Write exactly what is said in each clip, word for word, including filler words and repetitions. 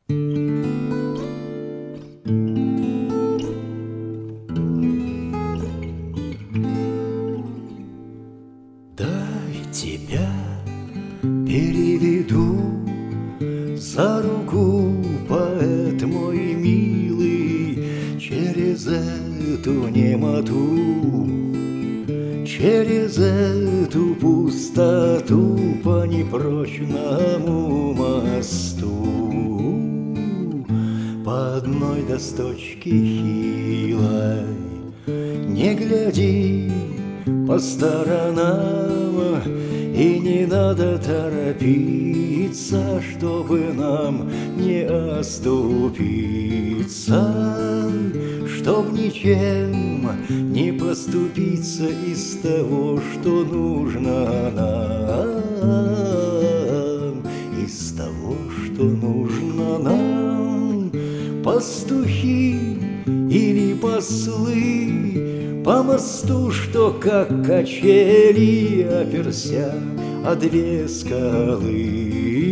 Дай тебя переведу за руку, поэт мой милый, через эту немоту, через эту пустоту по непрочному мосту, по одной досточке хилой. Не гляди по сторонам, и не надо торопиться, чтобы нам не оступиться, чтоб ничем не поступиться из того, что нужно нам, из того, что нужно нам. Пастухи или послы по мосту, что как качели, оперся о две скалы.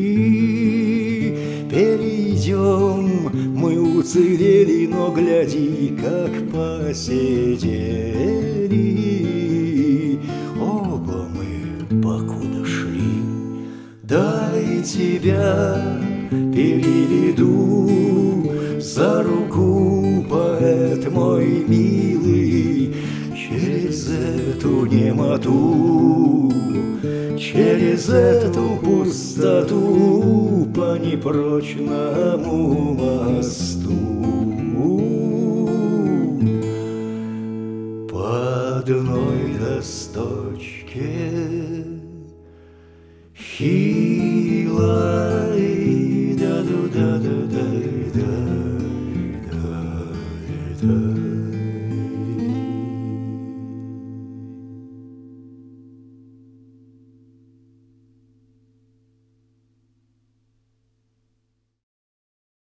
Перейдем, мы уцелели, но гляди, как посидели. Оба мы покуда шли. Дай тебя переведу за руку, поэт мой милый, через эту немоту, через эту пустоту по непрочному мосту, по одной досточке хилой. Да-да-да-да-да-да-да-да.